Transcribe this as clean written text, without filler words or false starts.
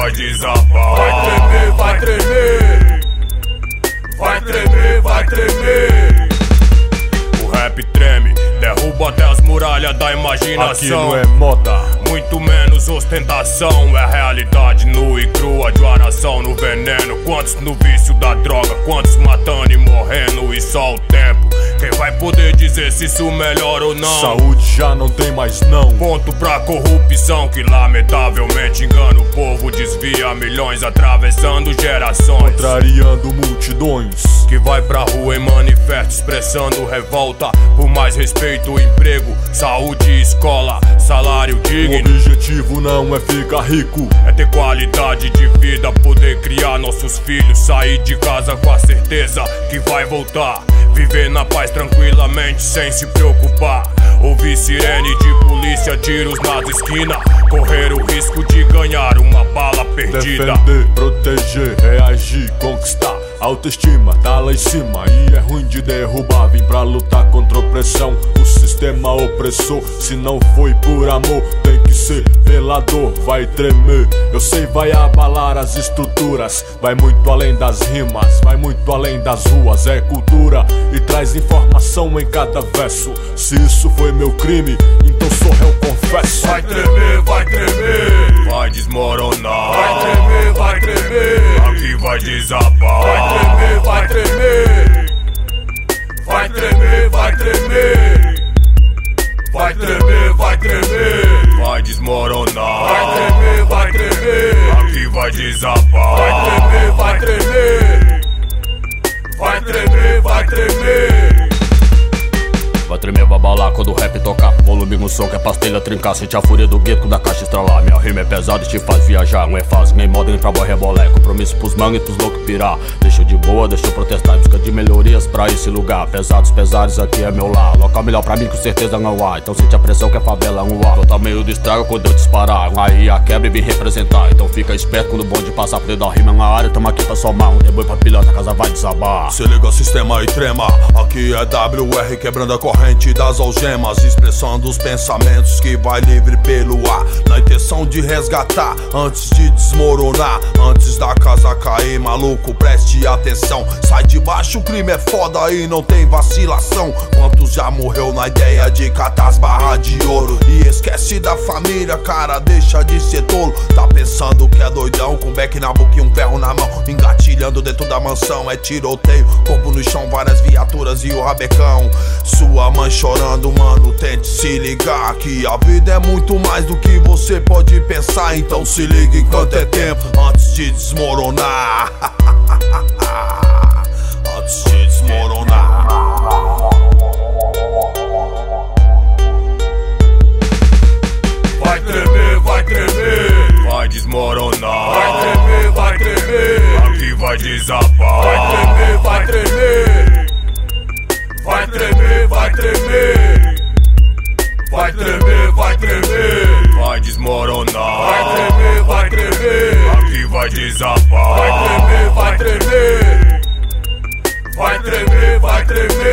vai desabar. Vai tremer, vai tremer. Vai tremer, vai tremer. O rap treme, derruba até as muralhas da imaginação. Aqui não é moda, muito menos ostentação. É realidade nua e crua de uma nação no veneno. Quantos no vício da droga, quantos matando e morrendo. E só o tempo quem vai poder dizer se isso melhora ou não. Saúde já não tem mais não. Ponto pra corrupção que lamentavelmente engana o povo. Desvia milhões atravessando gerações, contrariando multidões. Que vai pra rua em manifesto expressando revolta por mais respeito, emprego, saúde, escola, salário digno. O objetivo não é ficar rico, é ter qualidade de vida, poder criar nossos filhos, sair de casa com a certeza que vai voltar, viver na paz tranquilamente sem se preocupar. Ouvir sirene de polícia, tiros nas esquinas, correr o risco de ganhar uma bala perdida. Defender, proteger, reagir, conquistar. Autoestima tá lá em cima e é ruim de derrubar. Vim pra lutar contra a opressão, o sistema opressor. Se não foi por amor, tem que ser pela dor. Vai tremer, eu sei, vai abalar as estruturas. Vai muito além das rimas, vai muito além das ruas. É cultura e traz informação em cada verso. Se isso foi meu crime, então sou réu, confesso. Vai tremer, vai tremer. Vai desmoronar. Vai tremer, vai tremer. Aqui vai desabar. Vai tremer, vai tremer. Vai tremer, vai tremer. Vai tremer, vai tremer. Vai desmoronar. Vai tremer, vai tremer. Aqui vai desabar. Vai tremer, vai tremer. Vai tremer, vai tremer. Vai tremer, vai balar quando o rap tocar. Volume no som que é pastelha trincar. Sente a fúria do gueto da caixa estralar. Minha rima é pesada e te faz viajar. Não é fácil, nem moda, nem pra boa rebolé. Compromisso pros mangos e pros loucos pirar. Deixa eu de boa, deixa eu protestar em busca de melhorias pra esse lugar. Pesados, pesares, aqui é meu lar. Local melhor pra mim com certeza não há. Então sente a pressão que a favela não há. Tô meio do estrago quando eu disparar. Aí a quebra e vim representar. Então fica esperto quando o bonde passar. Poder dar rima na área, tamo aqui pra somar. Um reboi pra pilota, a casa vai desabar. Se liga sistema e trema. Aqui é WR quebrando a corrente das algemas, expressando os pensamentos que vai livre pelo ar, na intenção de resgatar antes de desmoronar, antes da casa cair. Maluco, preste atenção, sai de baixo, o crime é foda e não tem vacilação. Quantos já morreu na ideia de catar as barras de ouro e esquece da família, cara, deixa de ser tolo. Tá pensando que é doidão, com beck na boca e um ferro na mão, engatilhando dentro da mansão. É tiroteio, corpo no chão, várias viaturas e o rabecão. Sua mãe chorando, mano, tente se ligar que a vida é muito mais do que você pode pensar. Então se liga enquanto é tempo, antes de desmoronar. Antes de desmoronar. Vai tremer, vai tremer. Vai desmoronar. Vai tremer, vai tremer. Aqui vai desabar. Vai tremer, vai tremer. Vai tremer, vai tremer. Vai tremer, vai tremer. Vai desmoronar. Vai tremer, vai tremer. Aqui vai desabar. Vai tremer, vai tremer. Vai tremer, vai tremer.